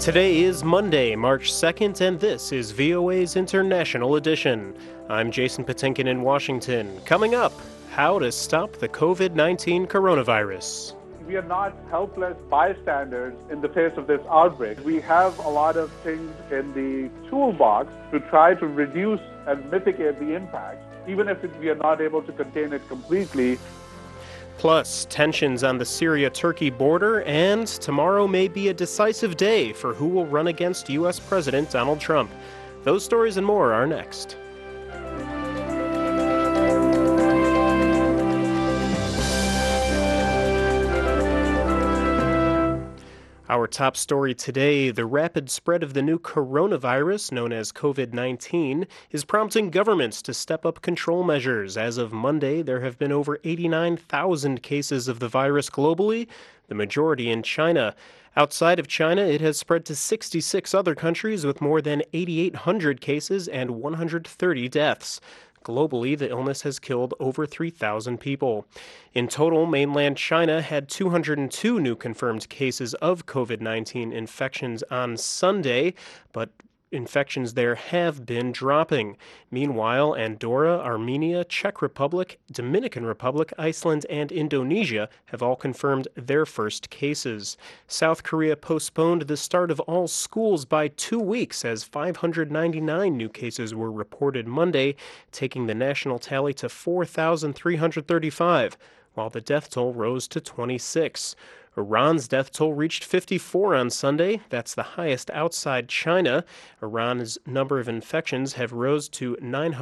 Today is Monday, March 2nd, and this is VOA's International Edition. I'm Jason Patinkin in Washington. Coming up, how to stop the COVID-19 coronavirus. We are not helpless bystanders in the face of this outbreak. We have a lot of things in the toolbox to try to reduce and mitigate the impact, even if we are not able to contain it completely. Plus, tensions on the Syria-Turkey border, and tomorrow may be a decisive day for who will run against U.S. President Donald Trump. Those stories and more are next. Our top story today, the rapid spread of the new coronavirus, known as COVID-19, is prompting governments to step up control measures. As of Monday, there have been over 89,000 cases of the virus globally, the majority in China. Outside of China, it has spread to 66 other countries with more than 8,800 cases and 130 deaths. Globally, the illness has killed over 3,000 people. In total, mainland China had 202 new confirmed cases of COVID-19 infections on Sunday, but infections there have been dropping. Meanwhile, Andorra, Armenia, Czech Republic, Dominican Republic, Iceland, and Indonesia have all confirmed their first cases. South Korea postponed the start of all schools by 2 weeks as 599 new cases were reported Monday, taking the national tally to 4,335, while the death toll rose to 26. Iran's death toll reached 54 on Sunday. That's the highest outside China. Iran's number of infections have rose to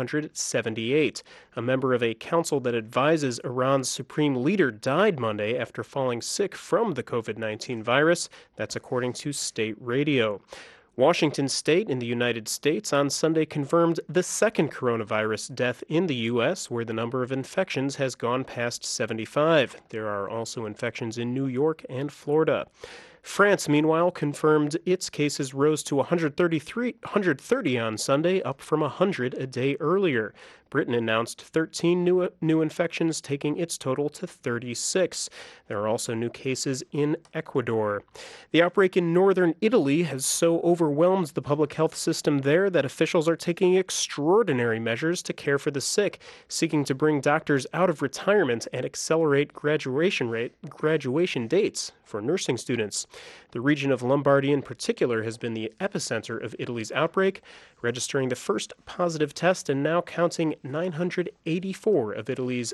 978. A member of a council that advises Iran's supreme leader died Monday after falling sick from the COVID-19 virus. That's according to state radio. Washington State in the United States on Sunday confirmed the second coronavirus death in the U.S., where the number of infections has gone past 75. There are also infections in New York and Florida. France, meanwhile, confirmed its cases rose to 130 on Sunday, up from 100 a day earlier. Britain announced 13 new infections, taking its total to 36. There are also new cases in Ecuador. The outbreak in northern Italy has so overwhelmed the public health system there that officials are taking extraordinary measures to care for the sick, seeking to bring doctors out of retirement and accelerate graduation dates for nursing students. The region of Lombardy in particular has been the epicenter of Italy's outbreak, registering the first positive test and now counting 984 of Italy's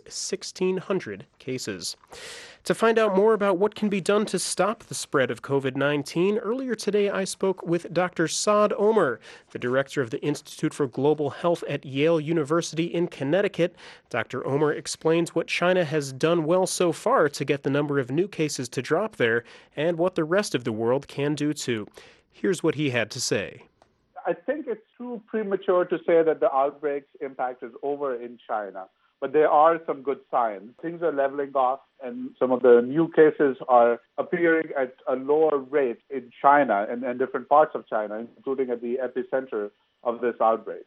1,600 cases. To find out more about what can be done to stop the spread of COVID-19, earlier today I spoke with Dr. Saad Omer, the director of the Institute for Global Health at Yale University in Connecticut. Dr. Omer explains what China has done well so far to get the number of new cases to drop there and what the rest of the world can do too. Here's what he had to say. I think it's too premature to say that the outbreak's impact is over in China, but there are some good signs. Things are leveling off, and some of the new cases are appearing at a lower rate in China and different parts of China, including at the epicenter of this outbreak.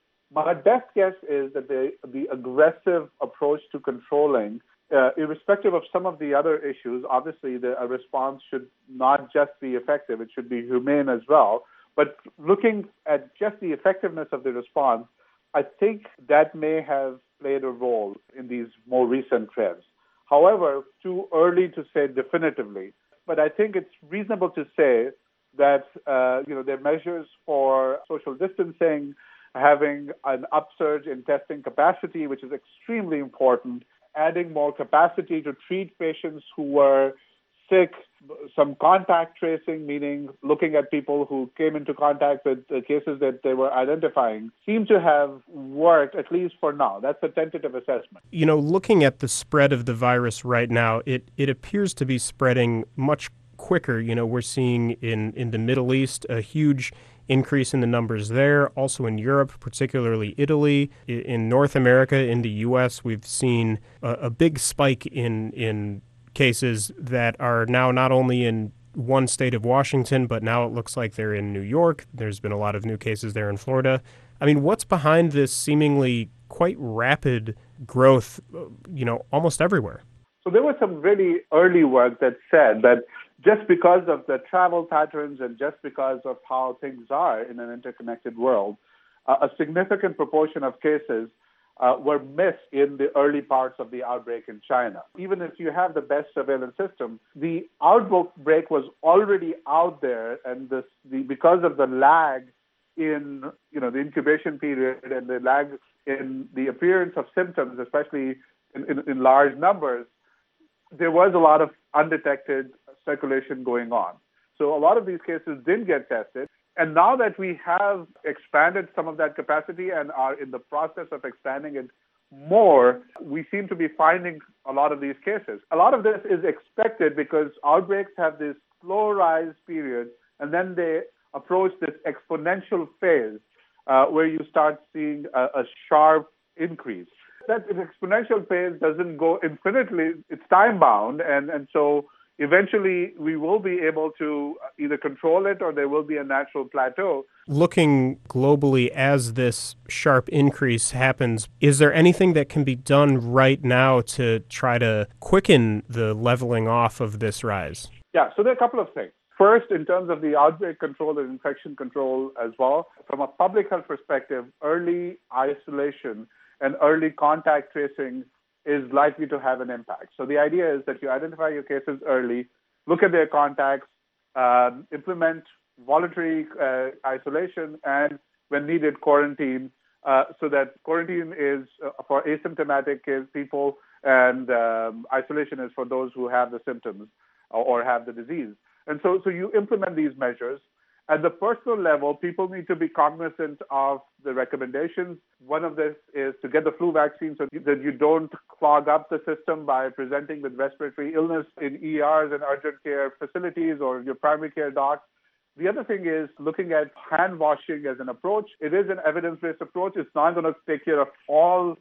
My best guess is that the aggressive approach to controlling, irrespective of some of the other issues, obviously a response should not just be effective, it should be humane as well. But looking at just the effectiveness of the response, I think that may have played a role in these more recent trends. However, too early to say definitively. But I think it's reasonable to say that there are measures for social distancing, having an upsurge in testing capacity, which is extremely important, adding more capacity to treat patients who were sick, some contact tracing, meaning looking at people who came into contact with the cases that they were identifying, seem to have worked, at least for now. That's a tentative assessment. You know, looking at the spread of the virus right now, it appears to be spreading much quicker. You know, we're seeing in the Middle East a huge increase in the numbers there. Also in Europe, particularly Italy. In North America, in the U.S., we've seen a big spike in cases that are now not only in one state of Washington, but now it looks like they're in New York. There's been a lot of new cases there in Florida. I mean, what's behind this seemingly quite rapid growth, almost everywhere? So there was some really early work that said that just because of the travel patterns and just because of how things are in an interconnected world, a significant proportion of cases were missed in the early parts of the outbreak in China. Even if you have the best surveillance system, the outbreak was already out there, and because of the lag in the incubation period and the lag in the appearance of symptoms, especially in large numbers, there was a lot of undetected circulation going on. So a lot of these cases didn't get tested. And now that we have expanded some of that capacity and are in the process of expanding it more, we seem to be finding a lot of these cases. A lot of this is expected because outbreaks have this slow rise period, and then they approach this exponential phase where you start seeing a sharp increase. That exponential phase doesn't go infinitely, it's time-bound, and so eventually we will be able to either control it or there will be a natural plateau. Looking globally as this sharp increase happens, is there anything that can be done right now to try to quicken the leveling off of this rise? Yeah, so there are a couple of things. First, in terms of the outbreak control and infection control as well, from a public health perspective, early isolation and early contact tracing is likely to have an impact. So the idea is that you identify your cases early, look at their contacts, implement voluntary isolation, and when needed, quarantine, so that quarantine is for asymptomatic people and isolation is for those who have the symptoms or have the disease. And so you implement these measures. At the personal level, people need to be cognizant of the recommendations. One of this is to get the flu vaccine so that you don't clog up the system by presenting with respiratory illness in ERs and urgent care facilities or your primary care docs. The other thing is looking at hand washing as an approach. It is an evidence-based approach. It's not going to take care of all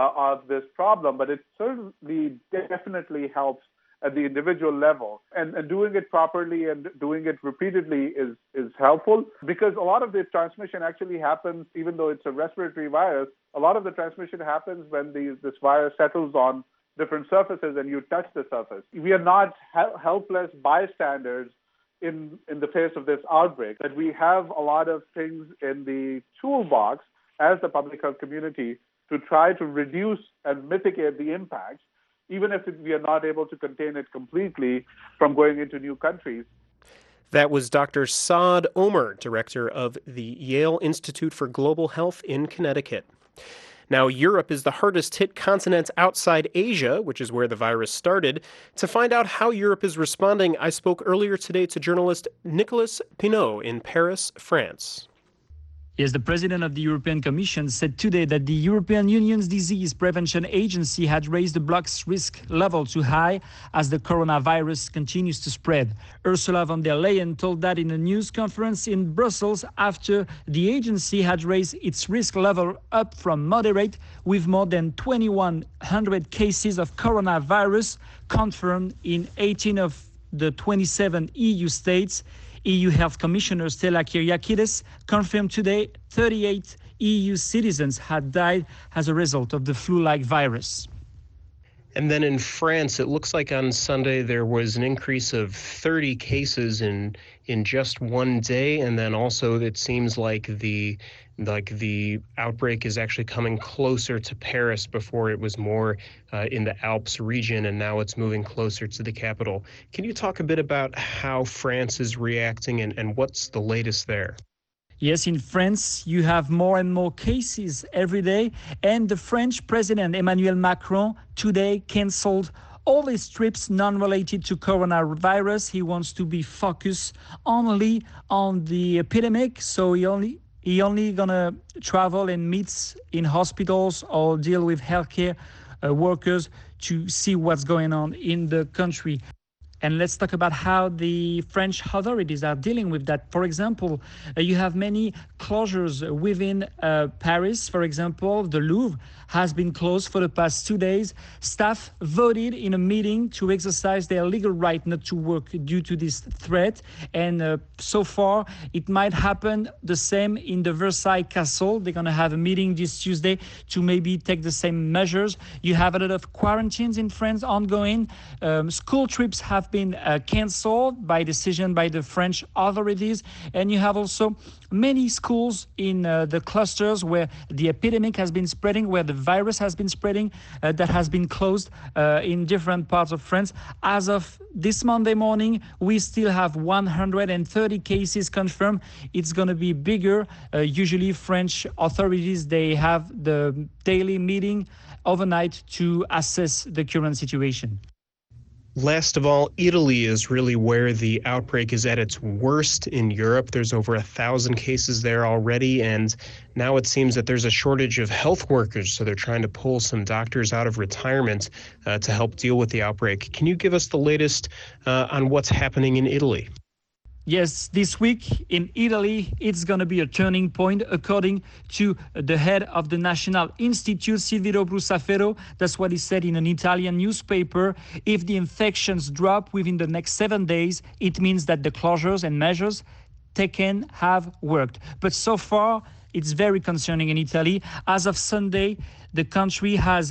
of this problem, but it certainly definitely helps at the individual level. And doing it properly and doing it repeatedly is helpful, because a lot of the transmission actually happens, even though it's a respiratory virus, a lot of the transmission happens when this virus settles on different surfaces and you touch the surface. We are not helpless bystanders in the face of this outbreak, but we have a lot of things in the toolbox as the public health community to try to reduce and mitigate the impacts, even if we are not able to contain it completely from going into new countries. That was Dr. Saad Omer, director of the Yale Institute for Global Health in Connecticut. Now, Europe is the hardest hit continent outside Asia, which is where the virus started. To find out how Europe is responding, I spoke earlier today to journalist Nicolas Pineau in Paris, France. Yes, the president of the European Commission said today that the European Union's Disease Prevention Agency had raised the bloc's risk level to high as the coronavirus continues to spread. Ursula von der Leyen told that in a news conference in Brussels after the agency had raised its risk level up from moderate, with more than 2,100 cases of coronavirus confirmed in 18 of the 27 EU states. EU Health Commissioner Stella Kyriakides confirmed today 38 EU citizens had died as a result of the flu-like virus. And then in France, it looks like on Sunday there was an increase of 30 cases in just one day, and then also it seems like the outbreak is actually coming closer to Paris. Before it was more in the Alps region, and now it's moving closer to the capital. Can you talk a bit about how France is reacting and what's the latest there? Yes, in France, you have more and more cases every day, and the French President Emmanuel Macron today canceled all his trips non-related to coronavirus. He wants to be focused only on the epidemic, so he only gonna travel and meet in hospitals or deal with healthcare workers to see what's going on in the country. And let's talk about how the French authorities are dealing with that. For example, you have many closures within Paris. For example, the Louvre has been closed for the past 2 days. Staff voted in a meeting to exercise their legal right not to work due to this threat. And so far, it might happen the same in the Versailles Castle. They're going to have a meeting this Tuesday to maybe take the same measures. You have a lot of quarantines in France ongoing. School trips have been canceled by decision by the French authorities. And you have also many schools in the clusters where the epidemic has been spreading, where the virus has been spreading, that has been closed in different parts of France. As of this Monday morning, we still have 130 cases confirmed. It's going to be bigger. Usually French authorities, they have the daily meeting overnight to assess the current situation. Last of all, Italy is really where the outbreak is at its worst in Europe. There's over 1,000 cases there already, and now it seems that there's a shortage of health workers, so they're trying to pull some doctors out of retirement to help deal with the outbreak. Can you give us the latest on what's happening in Italy? Yes, this week in Italy, it's going to be a turning point, according to the head of the National Institute, Silvio Brusaferro. That's what he said in an Italian newspaper. If the infections drop within the next 7 days, it means that the closures and measures taken have worked. But so far, it's very concerning in Italy. As of Sunday, the country has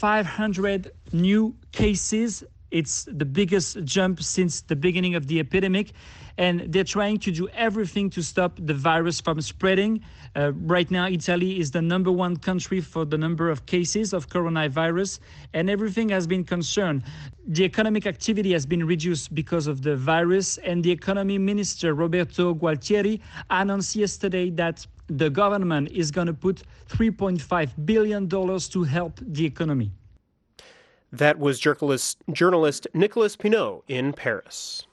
500 new cases. It's the biggest jump since the beginning of the epidemic. And they're trying to do everything to stop the virus from spreading. Right now, Italy is the number one country for the number of cases of coronavirus, and everything has been concerned. The economic activity has been reduced because of the virus, and the economy minister, Roberto Gualtieri, announced yesterday that the government is going to put $3.5 billion to help the economy. That was journalist Nicolas Pinault in Paris.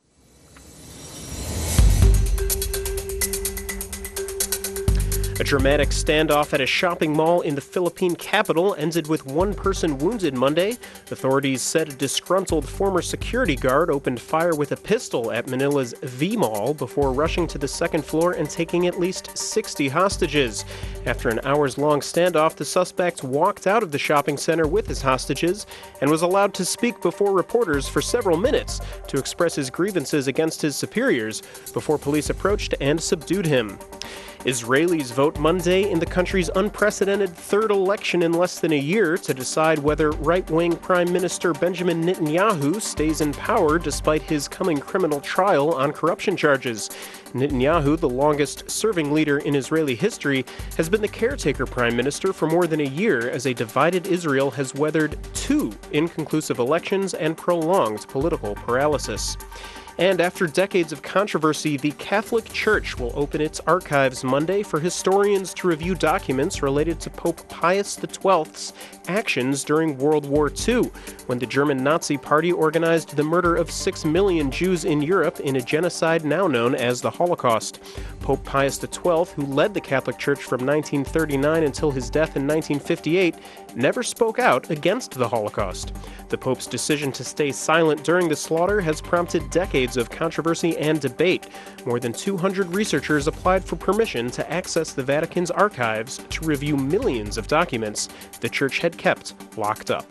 A dramatic standoff at a shopping mall in the Philippine capital ended with one person wounded Monday. Authorities said a disgruntled former security guard opened fire with a pistol at Manila's V Mall before rushing to the second floor and taking at least 60 hostages. After an hours-long standoff, the suspect walked out of the shopping center with his hostages and was allowed to speak before reporters for several minutes to express his grievances against his superiors before police approached and subdued him. Israelis vote Monday in the country's unprecedented third election in less than a year to decide whether right-wing Prime Minister Benjamin Netanyahu stays in power despite his coming criminal trial on corruption charges. Netanyahu, the longest-serving leader in Israeli history, has been the caretaker prime minister for more than a year as a divided Israel has weathered 2 inconclusive elections and prolonged political paralysis. And after decades of controversy, the Catholic Church will open its archives Monday for historians to review documents related to Pope Pius XII's actions during World War II, when the German Nazi Party organized the murder of 6 million Jews in Europe in a genocide now known as the Holocaust. Pope Pius XII, who led the Catholic Church from 1939 until his death in 1958, never spoke out against the Holocaust. The Pope's decision to stay silent during the slaughter has prompted decades of controversy and debate. More than 200 researchers applied for permission to access the Vatican's archives to review millions of documents the Church had kept locked up.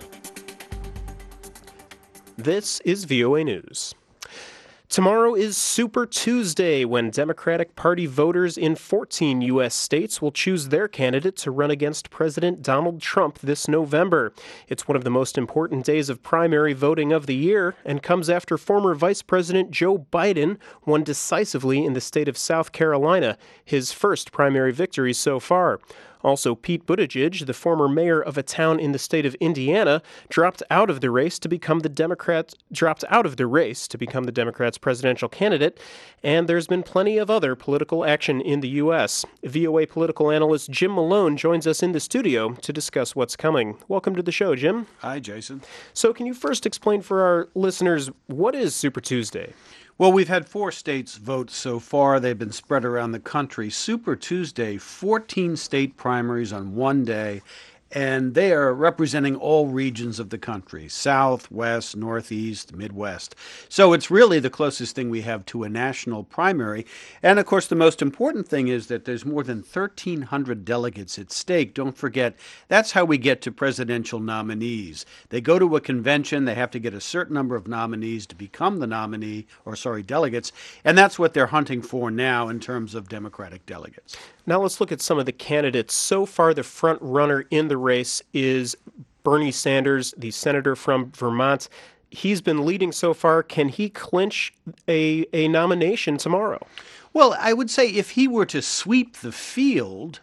This is VOA News. Tomorrow is Super Tuesday, when Democratic Party voters in 14 U.S. states will choose their candidate to run against President Donald Trump this November. It's one of the most important days of primary voting of the year and comes after former Vice President Joe Biden won decisively in the state of South Carolina, his first primary victory so far. Also, Pete Buttigieg, the former mayor of a town in the state of Indiana, dropped out of the race to become the Democrats' presidential candidate, and there's been plenty of other political action in the U.S. VOA political analyst Jim Malone joins us in the studio to discuss what's coming. Welcome to the show, Jim. Hi, Jason. So can you first explain for our listeners, what is Super Tuesday? Well, we've had 4 states vote so far. They've been spread around the country. Super Tuesday, 14 state primaries on one day. and they are representing all regions of the country, South, West, Northeast, Midwest. So it's really the closest thing we have to a national primary. And of course, the most important thing is that there's more than 1,300 delegates at stake. Don't forget, that's how we get to presidential nominees. They go to a convention, they have to get a certain number of nominees to become the delegates, and that's what they're hunting for now in terms of Democratic delegates. Now let's look at some of the candidates. So far, the front runner in the race is Bernie Sanders, the senator from Vermont. He's been leading so far. Can he clinch a nomination tomorrow? Well, I would say if he were to sweep the field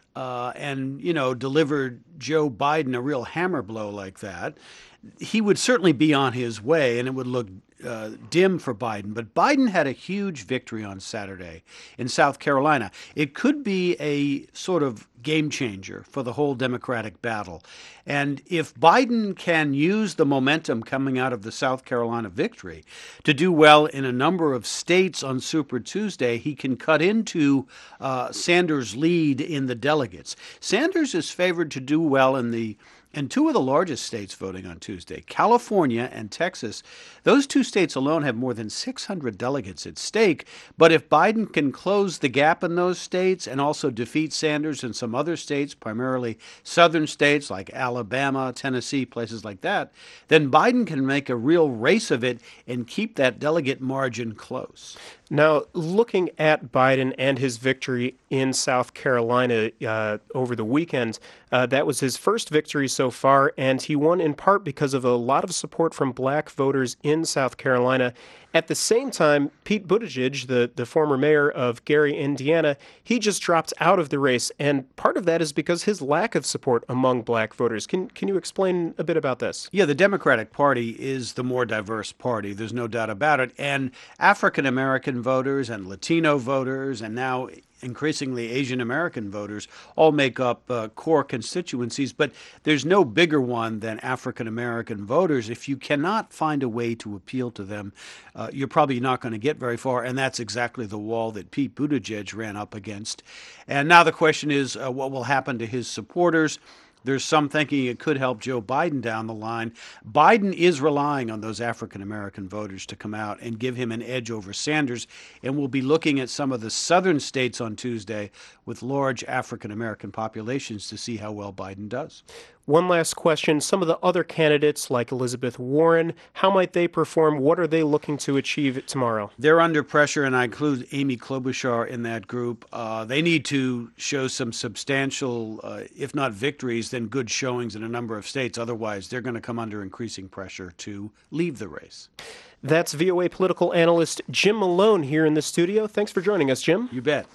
and deliver Joe Biden a real hammer blow like that, he would certainly be on his way, and it would look dim for Biden. But Biden had a huge victory on Saturday in South Carolina. It could be a sort of game changer for the whole Democratic battle. And if Biden can use the momentum coming out of the South Carolina victory to do well in a number of states on Super Tuesday, he can cut into Sanders' lead in the delegates. Sanders is favored to do well in two of the largest states voting on Tuesday, California and Texas. Those two states alone have more than 600 delegates at stake. But if Biden can close the gap in those states and also defeat Sanders in some other states, primarily southern states like Alabama, Tennessee, places like that, then Biden can make a real race of it and keep that delegate margin close. Now, looking at Biden and his victory in South Carolina over the weekend, that was his first victory so far, and he won in part because of a lot of support from black voters in South Carolina. At the same time, Pete Buttigieg, the former mayor of Gary, Indiana, he just dropped out of the race, and part of that is because his lack of support among black voters. Can you explain a bit about this? Yeah, the Democratic Party is the more diverse party. There's no doubt about it. And African-American voters and Latino voters and now increasingly Asian American voters all make up core constituencies, but there's no bigger one than African American voters. If you cannot find a way to appeal to them, you're probably not going to get very far, and that's exactly the wall that Pete Buttigieg ran up against. And now the question is, what will happen to his supporters? There's some thinking it could help Joe Biden down the line. Biden is relying on those African-American voters to come out and give him an edge over Sanders, and we'll be looking at some of the southern states on Tuesday with large African-American populations to see how well Biden does. One last question. Some of the other candidates, like Elizabeth Warren, how might they perform? What are they looking to achieve tomorrow? They're under pressure, and I include Amy Klobuchar in that group. They need to show some substantial, if not victories, then good showings in a number of states. Otherwise, they're going to come under increasing pressure to leave the race. That's VOA political analyst Jim Malone here in the studio. Thanks for joining us, Jim. You bet.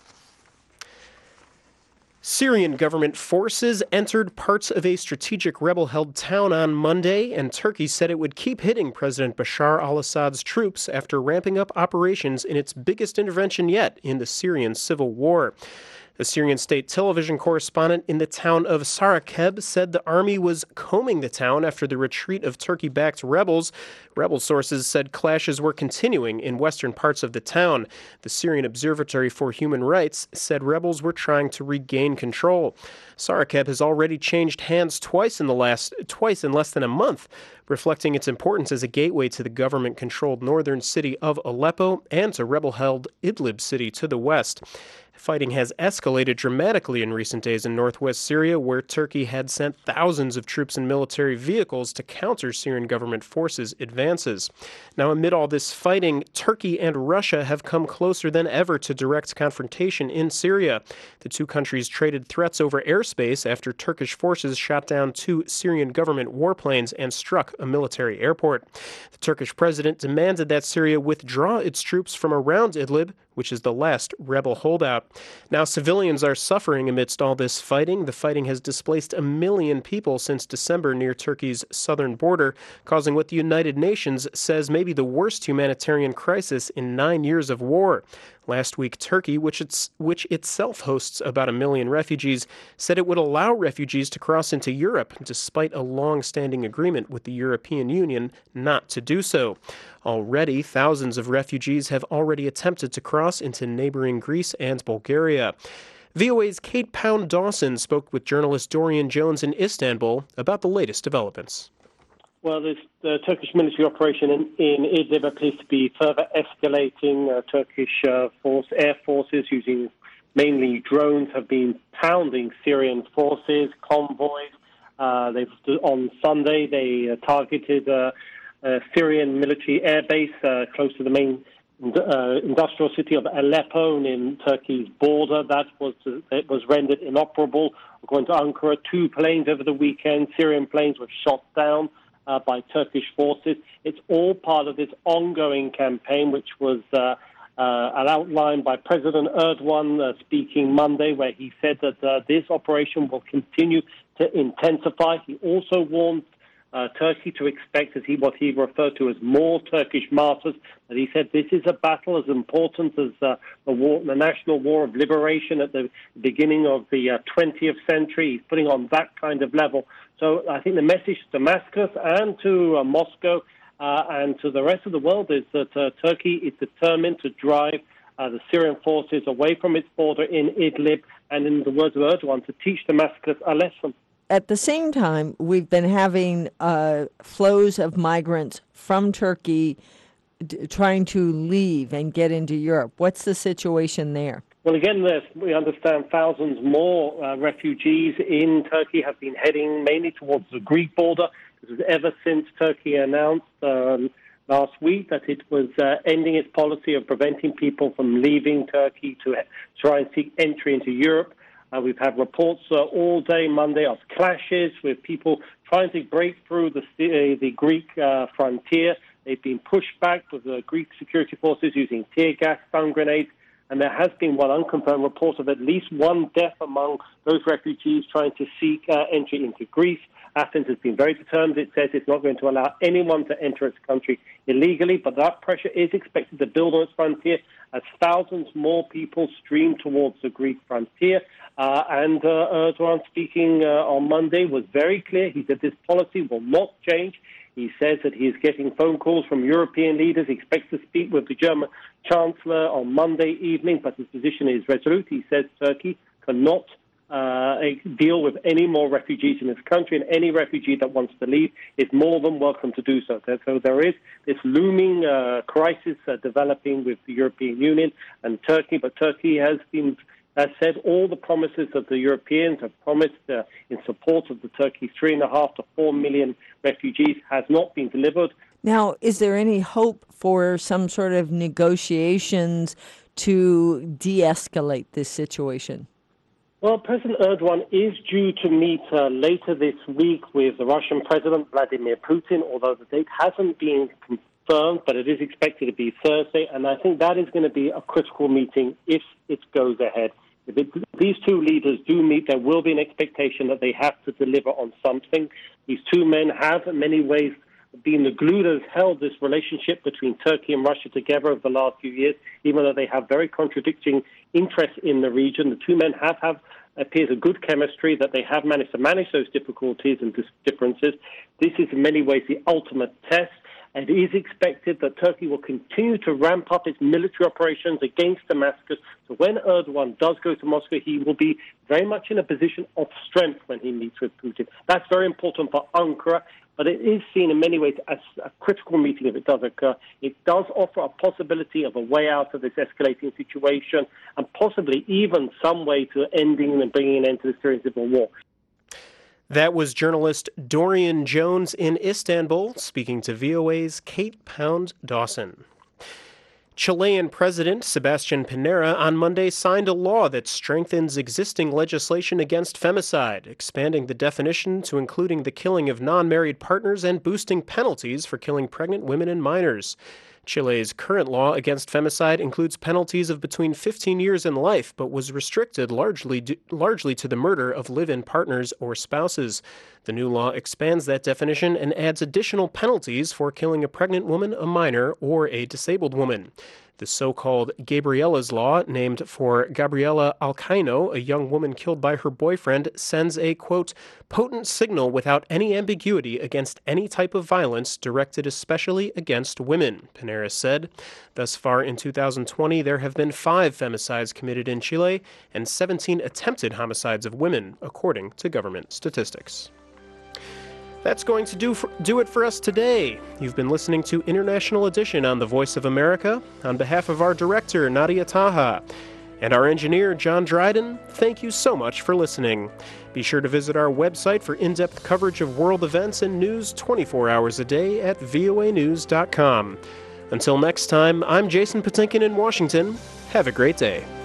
Syrian government forces entered parts of a strategic rebel-held town on Monday, and Turkey said it would keep hitting President Bashar al-Assad's troops after ramping up operations in its biggest intervention yet in the Syrian civil war. A Syrian state television correspondent in the town of Sarakeb said the army was combing the town after the retreat of Turkey-backed rebels. Rebel sources said clashes were continuing in western parts of the town. The Syrian Observatory for Human Rights said rebels were trying to regain control. Sarakeb has already changed hands twice in less than a month, reflecting its importance as a gateway to the government-controlled northern city of Aleppo and to rebel-held Idlib city to the west. Fighting has escalated dramatically in recent days in northwest Syria, where Turkey had sent thousands of troops and military vehicles to counter Syrian government forces' advances. Now, amid all this fighting, Turkey and Russia have come closer than ever to direct confrontation in Syria. The two countries traded threats over airspace after Turkish forces shot down two Syrian government warplanes and struck a military airport. The Turkish president demanded that Syria withdraw its troops from around Idlib, which is the last rebel holdout. Now, civilians are suffering amidst all this fighting. The fighting has displaced 1 million people since December near Turkey's southern border, causing what the United Nations says may be the worst humanitarian crisis in 9 years of war. Last week, Turkey, which itself hosts about 1 million refugees, said it would allow refugees to cross into Europe, despite a long-standing agreement with the European Union not to do so. Already, thousands of refugees have already attempted to cross into neighboring Greece and Bulgaria. VOA's Kate Pound-Dawson spoke with journalist Dorian Jones in Istanbul about the latest developments. Well, the Turkish military operation in Idlib appears to be further escalating. Turkish air forces using mainly drones have been pounding Syrian forces, convoys. On Sunday, they targeted a Syrian military airbase close to the main industrial city of Aleppo in Turkey's border. It was rendered inoperable. According to Ankara, 2 planes over the weekend, Syrian planes, were shot down by Turkish forces. It's all part of this ongoing campaign, which was outlined by President Erdogan speaking Monday, where he said that this operation will continue to intensify. He also warned Turkey to expect what he referred to as more Turkish martyrs. And he said this is a battle as important as the National War of Liberation at the beginning of the 20th century. He's putting on that kind of level. So I think the message to Damascus and to Moscow and to the rest of the world is that Turkey is determined to drive the Syrian forces away from its border in Idlib, and in the words of Erdogan, to teach Damascus a lesson. At the same time, we've been having flows of migrants from Turkey trying to leave and get into Europe. What's the situation there? Well, again, we understand thousands more refugees in Turkey have been heading mainly towards the Greek border. This is ever since Turkey announced last week that it was ending its policy of preventing people from leaving Turkey to try and seek entry into Europe. We've had reports all day Monday of clashes with people trying to break through the Greek frontier. They've been pushed back with the Greek security forces using tear gas, stun grenades, and there has been one unconfirmed report of at least 1 death among those refugees trying to seek entry into Greece. Athens has been very determined. It says it's not going to allow anyone to enter its country illegally, but that pressure is expected to build on its frontier as thousands more people stream towards the Greek frontier. And Erdogan, speaking on Monday, was very clear. He said this policy will not change. He says that he is getting phone calls from European leaders. He expects to speak with the German Chancellor on Monday evening, but his position is resolute. He says Turkey cannot deal with any more refugees in this country, and any refugee that wants to leave is more than welcome to do so. So there is this looming crisis developing with the European Union and Turkey, but Turkey has said all the promises that the Europeans have promised in support of the Turkey's 3.5 to 4 million refugees has not been delivered. Now, is there any hope for some sort of negotiations to de-escalate this situation? Well, President Erdogan is due to meet later this week with the Russian President Vladimir Putin, although the date hasn't been confirmed, but it is expected to be Thursday, and I think that is going to be a critical meeting if it goes ahead. If these two leaders do meet, there will be an expectation that they have to deliver on something. These two men have, in many ways, been the glue that has held this relationship between Turkey and Russia together over the last few years, even though they have very contradicting interests in the region. The two men appears a good chemistry, that they have managed to manage those difficulties and differences. This is in many ways the ultimate test. It is expected that Turkey will continue to ramp up its military operations against Damascus. So when Erdogan does go to Moscow, he will be very much in a position of strength when he meets with Putin. That's very important for Ankara, but it is seen in many ways as a critical meeting if it does occur. It does offer a possibility of a way out of this escalating situation and possibly even some way to ending and bringing an end to the Syrian civil war. That was journalist Dorian Jones in Istanbul, speaking to VOA's Kate Pound-Dawson. Chilean President Sebastián Piñera on Monday signed a law that strengthens existing legislation against femicide, expanding the definition to including the killing of non-married partners and boosting penalties for killing pregnant women and minors. Chile's current law against femicide includes penalties of between 15 years and life, but was restricted largely to the murder of live-in partners or spouses. The new law expands that definition and adds additional penalties for killing a pregnant woman, a minor, or a disabled woman. The so-called Gabriella's Law, named for Gabriela Alcaino, a young woman killed by her boyfriend, sends a, quote, potent signal without any ambiguity against any type of violence directed especially against women, Pineras said. Thus far in 2020, there have been 5 femicides committed in Chile and 17 attempted homicides of women, according to government statistics. That's going to do it for us today. You've been listening to International Edition on the Voice of America. On behalf of our director, Nadia Taha, and our engineer, John Dryden, thank you so much for listening. Be sure to visit our website for in-depth coverage of world events and news 24 hours a day at voanews.com. Until next time, I'm Jason Patinkin in Washington. Have a great day.